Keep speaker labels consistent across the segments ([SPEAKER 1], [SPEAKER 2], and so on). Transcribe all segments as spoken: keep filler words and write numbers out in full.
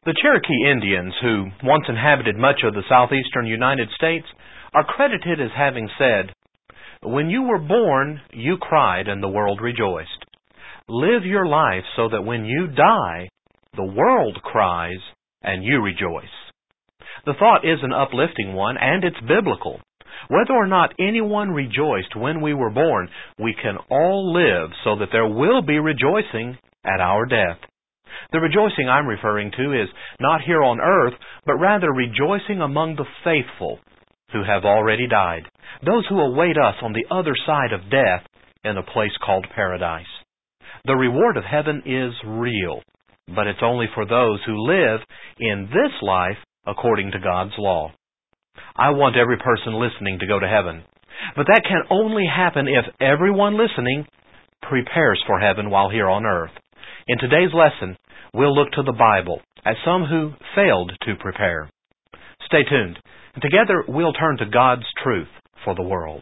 [SPEAKER 1] The Cherokee Indians, who once inhabited much of the southeastern United States, are credited as having said, "When you were born, you cried and the world rejoiced. Live your life so that when you die, the world cries and you rejoice." The thought is an uplifting one, and it's biblical. Whether or not anyone rejoiced when we were born, we can all live so that there will be rejoicing at our death. The rejoicing I'm referring to is not here on earth, but rather rejoicing among the faithful who have already died, those who await us on the other side of death in a place called paradise. The reward of heaven is real, but it's only for those who live in this life according to God's law. I want every person listening to go to heaven, but that can only happen if everyone listening prepares for heaven while here on earth. In today's lesson, we'll look to the Bible as some who failed to prepare. Stay tuned, and together we'll turn to God's truth for the world.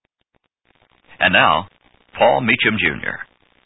[SPEAKER 2] And now, Paul Meacham, Junior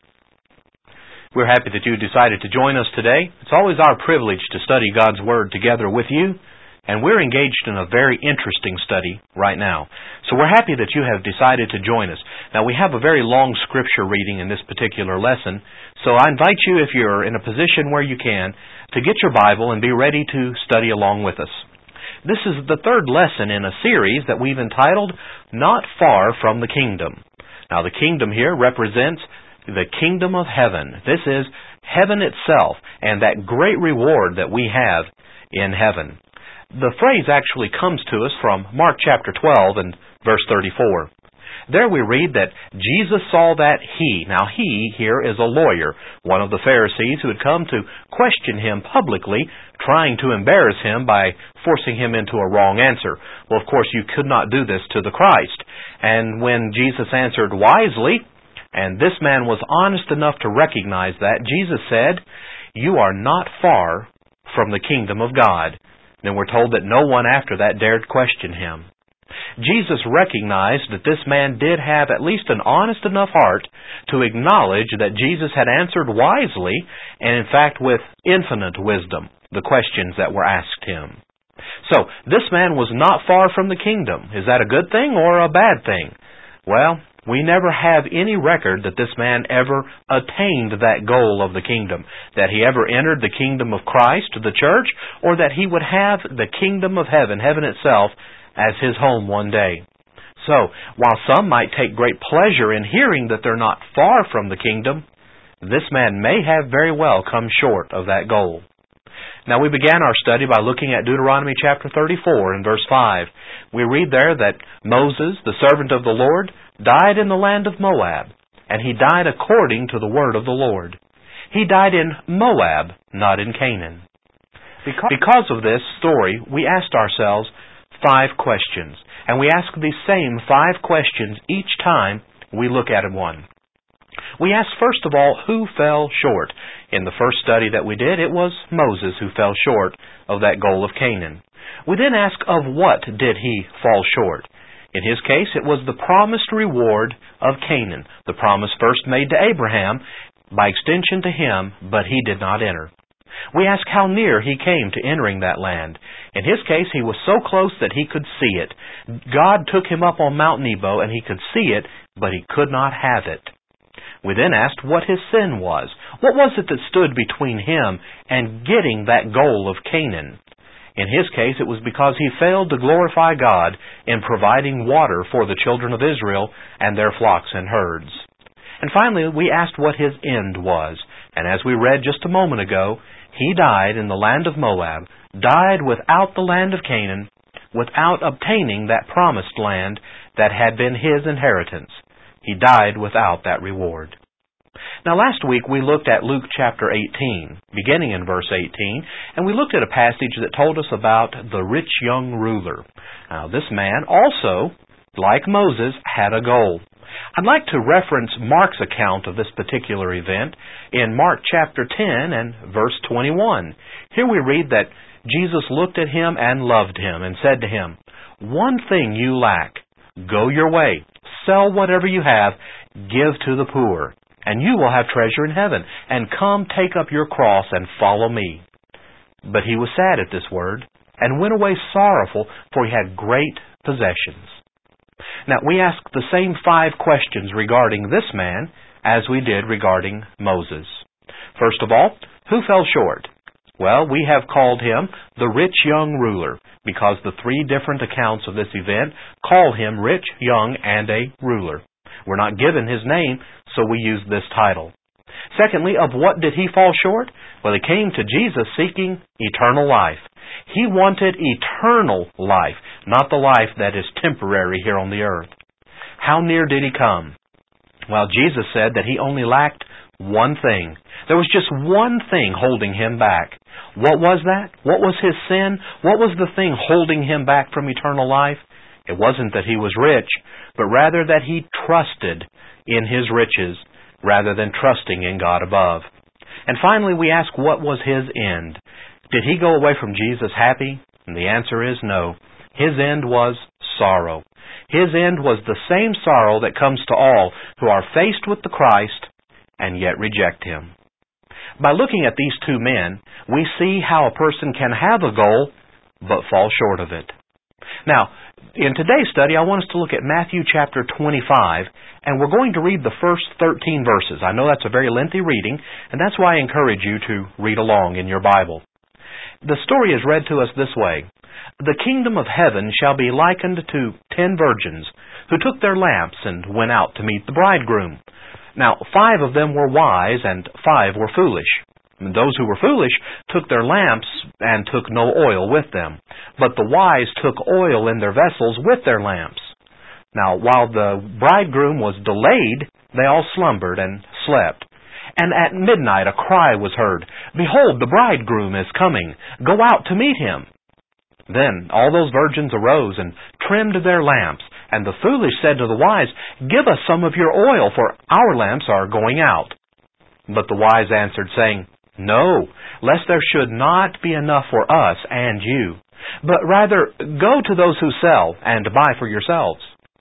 [SPEAKER 1] We're happy that you decided to join us today. It's always our privilege to study God's Word together with you, and we're engaged in a very interesting study right now. So we're happy that you have decided to join us. Now, we have a very long scripture reading in this particular lesson, so I invite you, if you're in a position where you can, to get your Bible and be ready to study along with us. This is the third lesson in a series that we've entitled, Not Far from the Kingdom. Now, the kingdom here represents the kingdom of heaven. This is heaven itself and that great reward that we have in heaven. The phrase actually comes to us from Mark chapter twelve and verse thirty-four. There we read that Jesus saw that he, now he here is a lawyer, one of the Pharisees who had come to question him publicly, trying to embarrass him by forcing him into a wrong answer. Well, of course, you could not do this to the Christ. And when Jesus answered wisely, and this man was honest enough to recognize that, Jesus said, "You are not far from the kingdom of God." Then we're told that no one after that dared question him. Jesus recognized that this man did have at least an honest enough heart to acknowledge that Jesus had answered wisely, and in fact with infinite wisdom, the questions that were asked him. So, this man was not far from the kingdom. Is that a good thing or a bad thing? Well, we never have any record that this man ever attained that goal of the kingdom, that he ever entered the kingdom of Christ, the church, or that he would have the kingdom of heaven, heaven itself, as his home one day. So, while some might take great pleasure in hearing that they're not far from the kingdom, this man may have very well come short of that goal. Now, we began our study by looking at Deuteronomy chapter thirty-four and verse five. We read there that Moses, the servant of the Lord, died in the land of Moab, and he died according to the word of the Lord. He died in Moab, not in Canaan. Because of this story, we asked ourselves five questions, and we ask these same five questions each time we look at one. We asked, first of all, who fell short? In the first study that we did, it was Moses who fell short of that goal of Canaan. We then asked, of what did he fall short? In his case, it was the promised reward of Canaan, the promise first made to Abraham, by extension to him, but he did not enter. We asked how near he came to entering that land. In his case, he was so close that he could see it. God took him up on Mount Nebo, and he could see it, but he could not have it. We then asked what his sin was. What was it that stood between him and getting that goal of Canaan? In his case, it was because he failed to glorify God in providing water for the children of Israel and their flocks and herds. And finally, we asked what his end was. And as we read just a moment ago, he died in the land of Moab, died without the land of Canaan, without obtaining that promised land that had been his inheritance. He died without that reward. Now, last week we looked at Luke chapter eighteen, beginning in verse eighteen, and we looked at a passage that told us about the rich young ruler. Now, this man also, like Moses, had a goal. I'd like to reference Mark's account of this particular event in Mark chapter ten and verse twenty-one. Here we read that Jesus looked at him and loved him and said to him, "One thing you lack. Go your way, sell whatever you have, give to the poor, and you will have treasure in heaven. And come take up your cross and follow me." But he was sad at this word, and went away sorrowful, for he had great possessions. Now, we ask the same five questions regarding this man as we did regarding Moses. First of all, who fell short? Well, we have called him the rich young ruler, because the three different accounts of this event call him rich, young, and a ruler. We're not given his name, so we use this title. Secondly, of what did he fall short? Well, he came to Jesus seeking eternal life. He wanted eternal life, not the life that is temporary here on the earth. How near did he come? Well, Jesus said that he only lacked one thing. There was just one thing holding him back. What was that? What was his sin? What was the thing holding him back from eternal life? It wasn't that he was rich, but rather that he trusted in his riches rather than trusting in God above. And finally, we ask, what was his end? Did he go away from Jesus happy? And the answer is no. His end was sorrow. His end was the same sorrow that comes to all who are faced with the Christ and yet reject him. By looking at these two men, we see how a person can have a goal but fall short of it. Now, in today's study, I want us to look at Matthew chapter twenty-five, and we're going to read the first thirteen verses. I know that's a very lengthy reading, and that's why I encourage you to read along in your Bible. The story is read to us this way. The kingdom of heaven shall be likened to ten virgins, who took their lamps and went out to meet the bridegroom. Now, five of them were wise, and five were foolish. And those who were foolish took their lamps and took no oil with them. But the wise took oil in their vessels with their lamps. Now, while the bridegroom was delayed, they all slumbered and slept. And at midnight a cry was heard, Behold, the bridegroom is coming. Go out to meet him. Then all those virgins arose and trimmed their lamps. And the foolish said to the wise, Give us some of your oil, for our lamps are going out. But the wise answered, saying, No, lest there should not be enough for us and you, but rather go to those who sell, and buy for yourselves.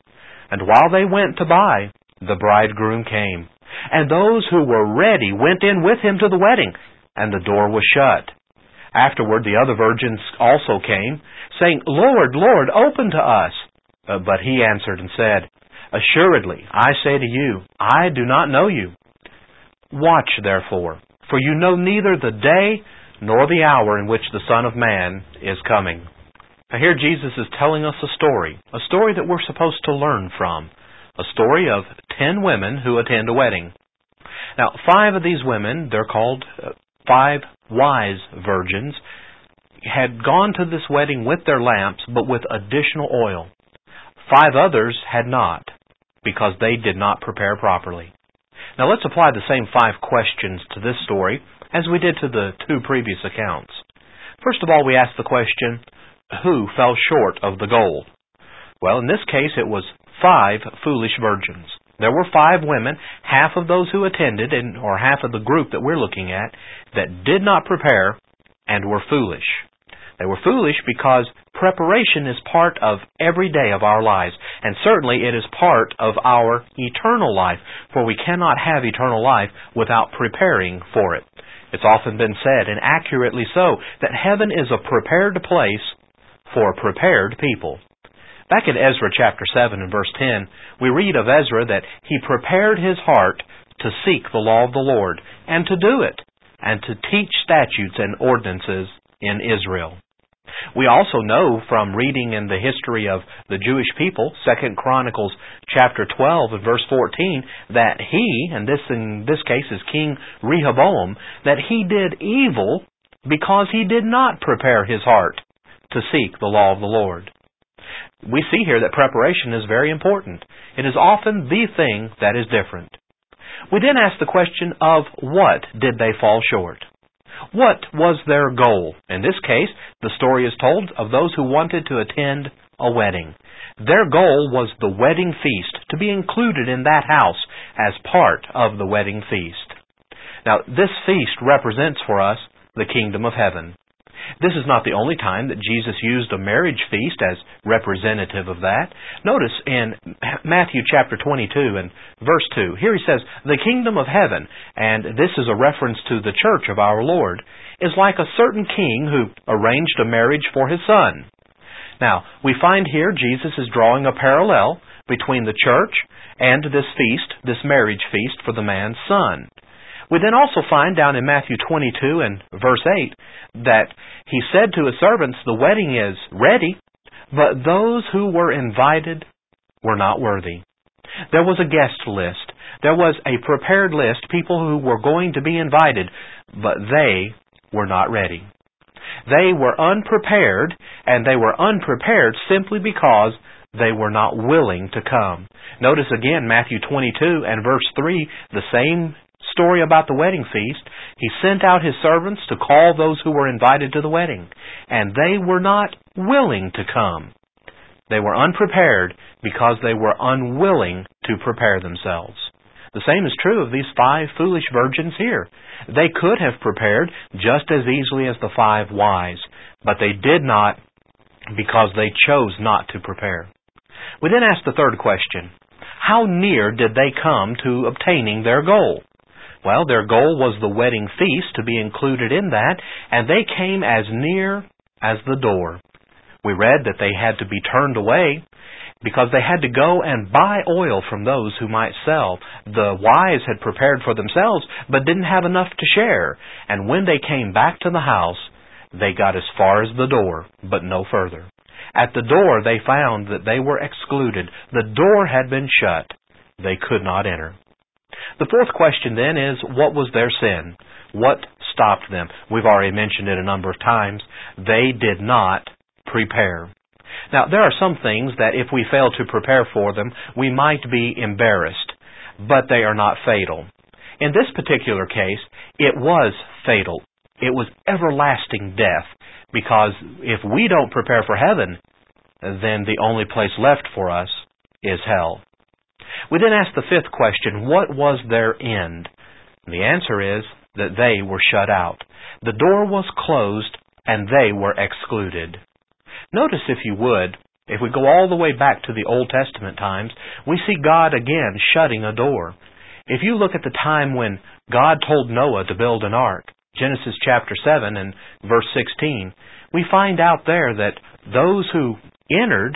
[SPEAKER 1] And while they went to buy, the bridegroom came. And those who were ready went in with him to the wedding, and the door was shut. Afterward the other virgins also came, saying, Lord, Lord, open to us. Uh, but he answered and said, Assuredly, I say to you, I do not know you. Watch therefore, for you know neither the day nor the hour in which the Son of Man is coming. Now here Jesus is telling us a story, a story that we're supposed to learn from, a story of ten women who attend a wedding. Now, five of these women, they're called uh, five wise virgins, had gone to this wedding with their lamps, but with additional oil. Five others had not, because they did not prepare properly. Now let's apply the same five questions to this story as we did to the two previous accounts. First of all, we ask the question, who fell short of the goal? Well, in this case, it was five foolish virgins. There were five women, half of those who attended, and or half of the group that we're looking at, that did not prepare and were foolish. They were foolish because preparation is part of every day of our lives, and certainly it is part of our eternal life, for we cannot have eternal life without preparing for it. It's often been said, and accurately so, that heaven is a prepared place for prepared people. Back in Ezra chapter seven and verse ten, we read of Ezra that he prepared his heart to seek the law of the Lord, and to do it, and to teach statutes and ordinances in Israel. We also know from reading in the history of the Jewish people, Second Chronicles chapter twelve and verse fourteen, that he, and this in this case is King Rehoboam, that he did evil because he did not prepare his heart to seek the law of the Lord. We see here that preparation is very important. It is often the thing that is different. We then ask the question of what did they fall short? What was their goal? In this case, the story is told of those who wanted to attend a wedding. Their goal was the wedding feast, to be included in that house as part of the wedding feast. Now, this feast represents for us the kingdom of heaven. This is not the only time that Jesus used a marriage feast as representative of that. Notice in Matthew chapter twenty-two and verse two, here he says, the kingdom of heaven, and this is a reference to the church of our Lord. is like a certain king who arranged a marriage for his son. Now, we find here Jesus is drawing a parallel between the church and this feast, this marriage feast for the man's son. We then also find down in Matthew twenty-two and verse eight that He said to His servants, the wedding is ready, but those who were invited were not worthy. There was a guest list. There was a prepared list, people who were going to be invited, but they were not ready. They were unprepared, and they were unprepared simply because they were not willing to come. Notice again Matthew twenty-two and verse three, the same story about the wedding feast. He sent out His servants to call those who were invited to the wedding, and they were not willing to come. They were unprepared because they were unwilling to prepare themselves. The same is true of these five foolish virgins here. They could have prepared just as easily as the five wise, but they did not because they chose not to prepare. We then ask the third question. How near did they come to obtaining their goal? Well, their goal was the wedding feast to be included in that, and they came as near as the door. We read that they had to be turned away because they had to go and buy oil from those who might sell. The wise had prepared for themselves, but didn't have enough to share. And when they came back to the house, they got as far as the door, but no further. At the door, they found that they were excluded. The door had been shut. They could not enter. The fourth question then is, what was their sin? What stopped them? We've already mentioned it a number of times. They did not prepare. Now, there are some things that if we fail to prepare for them, we might be embarrassed, but they are not fatal. In this particular case, it was fatal. It was everlasting death, because if we don't prepare for heaven, then the only place left for us is hell. We then ask the fifth question, what was their end? The answer is that they were shut out. The door was closed and they were excluded. Notice, if you would, if we go all the way back to the Old Testament times, we see God again shutting a door. If you look at the time when God told Noah to build an ark, Genesis chapter seven and verse sixteen, we find out there that those who entered,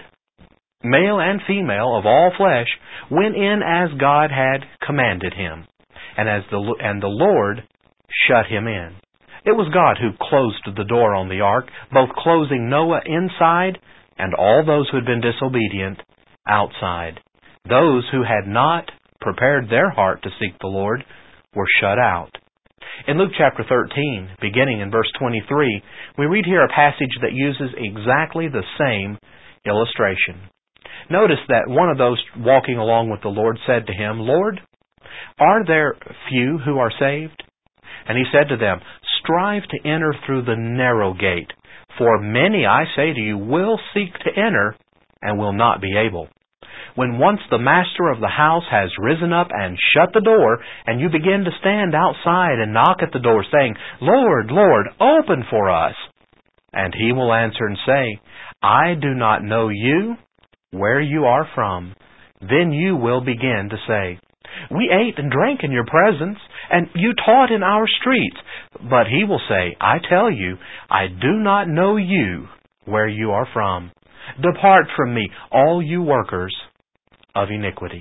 [SPEAKER 1] male and female of all flesh, went in as God had commanded him, and as the and the Lord shut him in. It was God who closed the door on the ark, both closing Noah inside and all those who had been disobedient outside. Those who had not prepared their heart to seek the Lord were shut out. In Luke chapter thirteen, beginning in verse twenty-three, we read here a passage that uses exactly the same illustration. Notice that one of those walking along with the Lord said to him, Lord, are there few who are saved? And he said to them, strive to enter through the narrow gate, for many, I say to you, will seek to enter and will not be able. When once the master of the house has risen up and shut the door, and you begin to stand outside and knock at the door, saying, Lord, Lord, open for us. And he will answer and say, I do not know you, where you are from. Then you will begin to say, we ate and drank in your presence, and you taught in our streets. But he will say, I tell you, I do not know you, where you are from. Depart from me, all you workers of iniquity.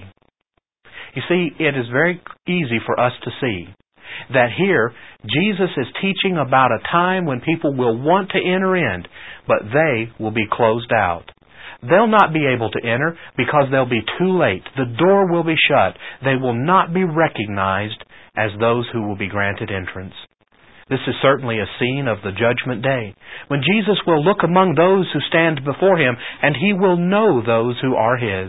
[SPEAKER 1] You see, it is very easy for us to see that here Jesus is teaching about a time when people will want to enter in, but they will be closed out. They'll not be able to enter because they'll be too late. The door will be shut. They will not be recognized as those who will be granted entrance. This is certainly a scene of the judgment day, when Jesus will look among those who stand before Him, and He will know those who are His.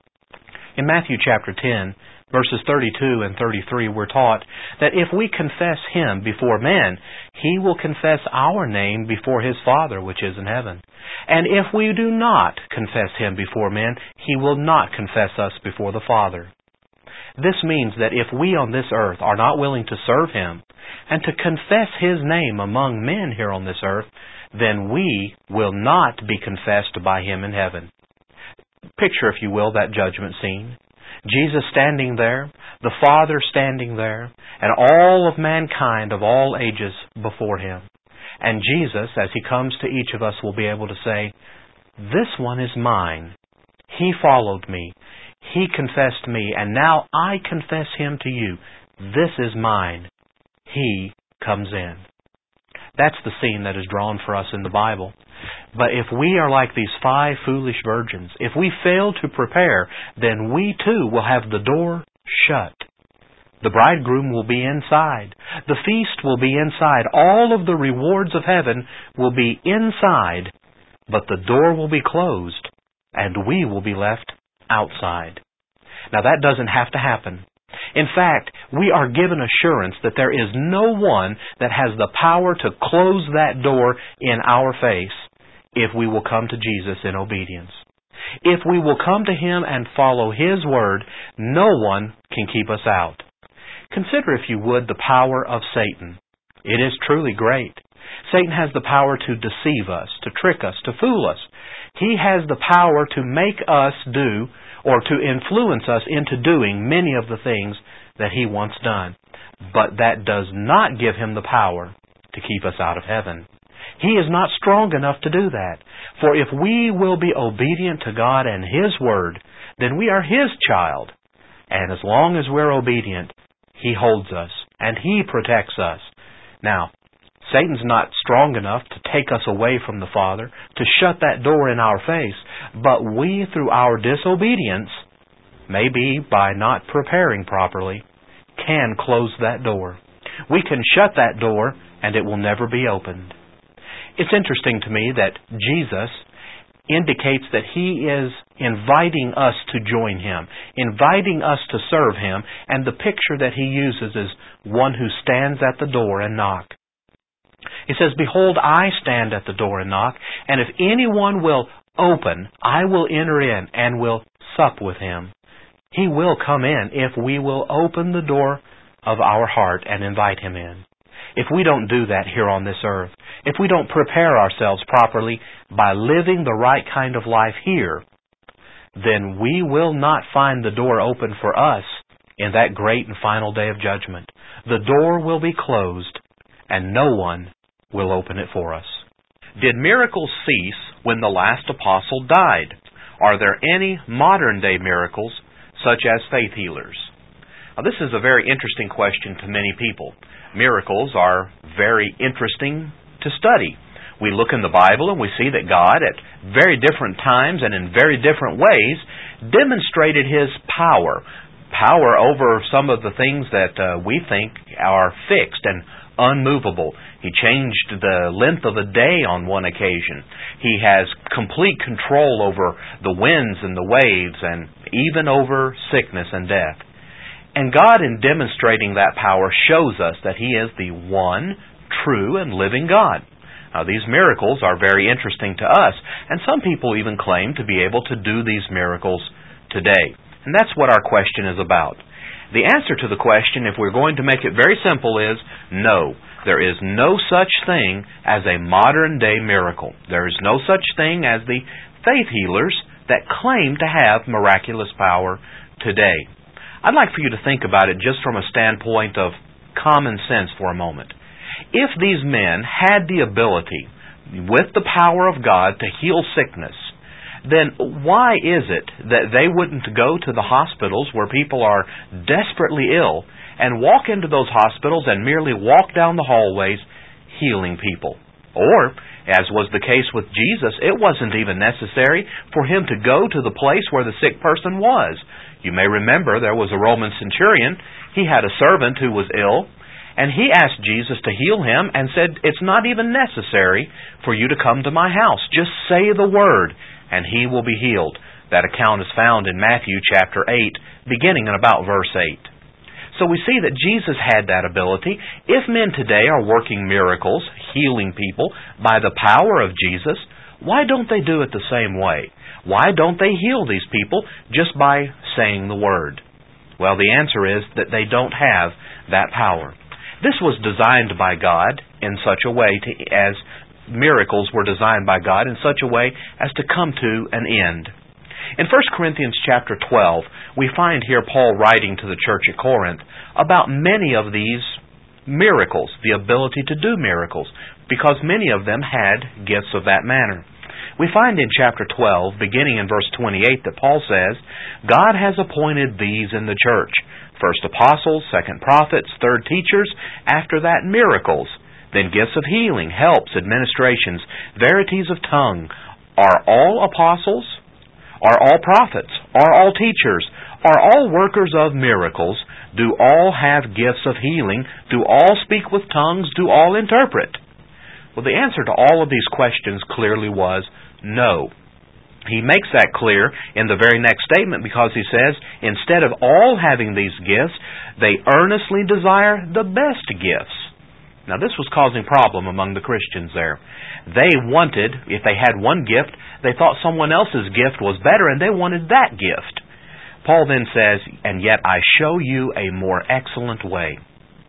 [SPEAKER 1] In Matthew chapter ten, verses thirty-two and thirty-three, we're taught that if we confess Him before men, He will confess our name before His Father which is in heaven. And if we do not confess Him before men, He will not confess us before the Father. This means that if we on this earth are not willing to serve Him and to confess His name among men here on this earth, then we will not be confessed by Him in heaven. Picture, if you will, that judgment scene. Jesus standing there, the Father standing there, and all of mankind of all ages before Him. And Jesus, as He comes to each of us, will be able to say, "This one is mine. He followed me. He confessed me, and now I confess him to you. This is mine." He comes in. That's the scene that is drawn for us in the Bible. But if we are like these five foolish virgins, if we fail to prepare, then we too will have the door shut. The bridegroom will be inside. The feast will be inside. All of the rewards of heaven will be inside, but the door will be closed, and we will be left outside. Now that doesn't have to happen. In fact, we are given assurance that there is no one that has the power to close that door in our face if we will come to Jesus in obedience. If we will come to Him and follow His Word, no one can keep us out. Consider, if you would, the power of Satan. It is truly great. Satan has the power to deceive us, to trick us, to fool us. He has the power to make us do or to influence us into doing many of the things that he wants done. But that does not give him the power to keep us out of heaven. He is not strong enough to do that. For if we will be obedient to God and His Word, then we are His child. And as long as we're obedient, He holds us and He protects us. Now, Satan's not strong enough to take us away from the Father, to shut that door in our face, but we, through our disobedience, maybe by not preparing properly, can close that door. We can shut that door and it will never be opened. It's interesting to me that Jesus indicates that He is inviting us to join Him, inviting us to serve Him, and the picture that He uses is one who stands at the door and knock. He says, "Behold, I stand at the door and knock, and if anyone will open, I will enter in and will sup with him." He will come in if we will open the door of our heart and invite Him in. If we don't do that here on this earth, if we don't prepare ourselves properly by living the right kind of life here, then we will not find the door open for us in that great and final day of judgment. The door will be closed, and no one will open it for us. Did miracles cease when the last apostle died? Are there any modern-day miracles, such as faith healers? Now, this is a very interesting question to many people. Miracles are very interesting to study. We look in the Bible and we see that God, at very different times and in very different ways, demonstrated His power. Power over some of the things that uh, we think are fixed and unmovable. He changed the length of a day on one occasion. He has complete control over the winds and the waves and even over sickness and death. And God, in demonstrating that power, shows us that He is the one true and living God. Now, these miracles are very interesting to us, and some people even claim to be able to do these miracles today. And that's what our question is about. The answer to the question, if we're going to make it very simple, is no. There is no such thing as a modern-day miracle. There is no such thing as the faith healers that claim to have miraculous power today. I'd like for you to think about it just from a standpoint of common sense for a moment. If these men had the ability, with the power of God, to heal sickness, then why is it that they wouldn't go to the hospitals where people are desperately ill and walk into those hospitals and merely walk down the hallways healing people? Or, as was the case with Jesus, it wasn't even necessary for Him to go to the place where the sick person was. You may remember there was a Roman centurion. He had a servant who was ill, and he asked Jesus to heal him and said, "It's not even necessary for you to come to my house. Just say the word, and he will be healed." That account is found in Matthew chapter eight, beginning in about verse eight. So we see that Jesus had that ability. If men today are working miracles, healing people, by the power of Jesus, why don't they do it the same way? Why don't they heal these people just by saying the word? Well, the answer is that they don't have that power. This was designed by God in such a way to, as miracles were designed by God in such a way as to come to an end. In First Corinthians chapter twelve, we find here Paul writing to the church at Corinth about many of these miracles, the ability to do miracles. because many of them had gifts of that manner. We find in chapter twelve, beginning in verse twenty-eight, that Paul says, God has appointed these in the church, first apostles, second prophets, third teachers, after that miracles, then gifts of healing, helps, administrations, verities of tongue. Are all apostles? Are all prophets? Are all teachers? Are all workers of miracles? Do all have gifts of healing? Do all speak with tongues? Do all interpret? Well, the answer to all of these questions clearly was no. He makes that clear in the very next statement because he says, instead of all having these gifts, they earnestly desire the best gifts. Now, this was causing problem among the Christians there. They wanted, if they had one gift, they thought someone else's gift was better, and they wanted that gift. Paul then says, and yet I show you a more excellent way.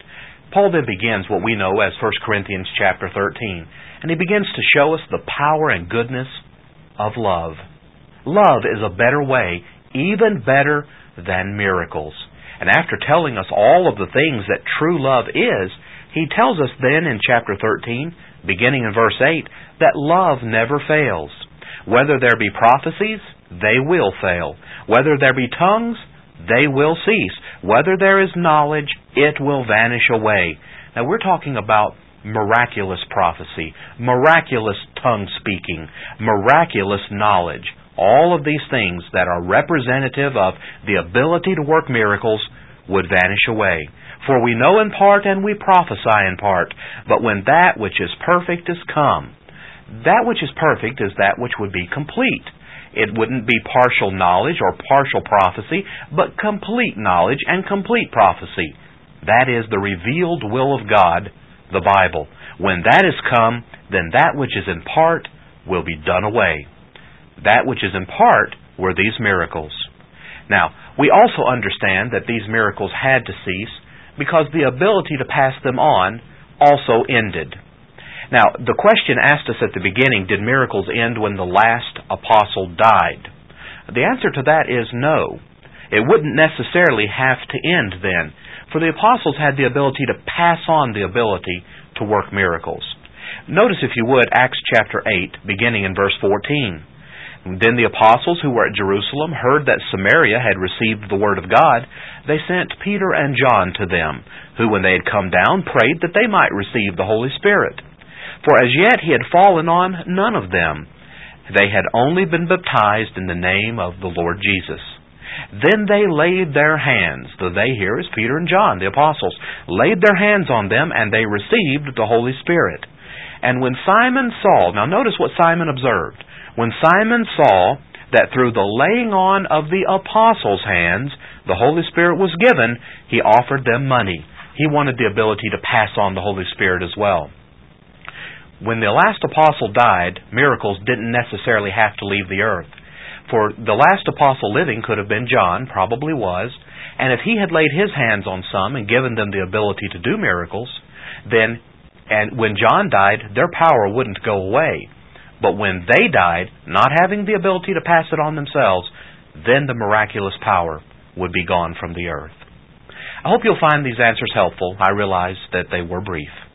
[SPEAKER 1] Paul then begins what we know as First Corinthians chapter thirteen, and he begins to show us the power and goodness of love. Love is a better way, even better than miracles. And after telling us all of the things that true love is, he tells us then in chapter thirteen, beginning in verse eight, that love never fails. Whether there be prophecies, they will fail. Whether there be tongues, they will cease. Whether there is knowledge, it will vanish away. Now we're talking about miraculous prophecy, miraculous tongue speaking, miraculous knowledge. All of these things that are representative of the ability to work miracles would vanish away. For we know in part and we prophesy in part, but when that which is perfect is come, that which is perfect is that which would be complete. It wouldn't be partial knowledge or partial prophecy, but complete knowledge and complete prophecy. That is the revealed will of God, the Bible. When that is come, then that which is in part will be done away. That which is in part were these miracles. Now, we also understand that these miracles had to cease because the ability to pass them on also ended. Now, the question asked us at the beginning, did miracles end when the last apostle died? The answer to that is no. It wouldn't necessarily have to end then, for the apostles had the ability to pass on the ability to work miracles. Notice, if you would, Acts chapter eight, beginning in verse fourteen. Then the apostles who were at Jerusalem heard that Samaria had received the word of God. They sent Peter and John to them, who, when they had come down, prayed that they might receive the Holy Spirit. For as yet he had fallen on none of them. They had only been baptized in the name of the Lord Jesus. Then they laid their hands, the they here is Peter and John, the apostles, laid their hands on them, and they received the Holy Spirit. And when Simon saw, now notice what Simon observed. When Simon saw that through the laying on of the apostles' hands the Holy Spirit was given, he offered them money. He wanted the ability to pass on the Holy Spirit as well. When the last apostle died, miracles didn't necessarily have to leave the earth. For the last apostle living could have been John, probably was, and if he had laid his hands on some and given them the ability to do miracles, then, and when John died, their power wouldn't go away. But when they died, not having the ability to pass it on themselves, then the miraculous power would be gone from the earth. I hope you'll find these answers helpful. I realize that they were brief.